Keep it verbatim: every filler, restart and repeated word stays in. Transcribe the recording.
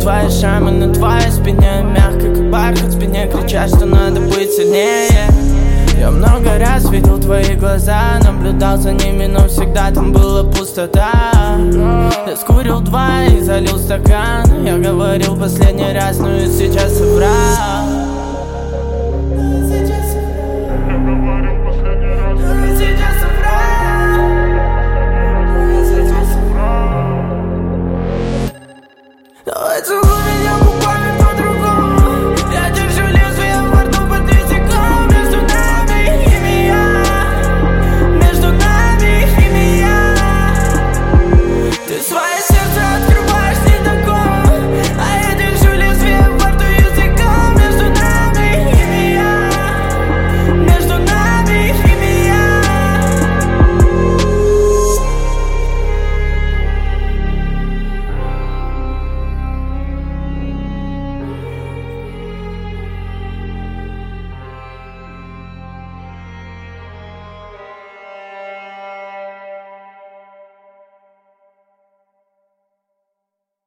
твои шрамы на твоей спине, мягко как бархат в спине, кричат, что надо быть сильнее. Я много раз видел твои глаза, наблюдал за ними, но всегда там была пустота. Я скурил два и залил стакан. Я говорил последний раз, но и сейчас соврал.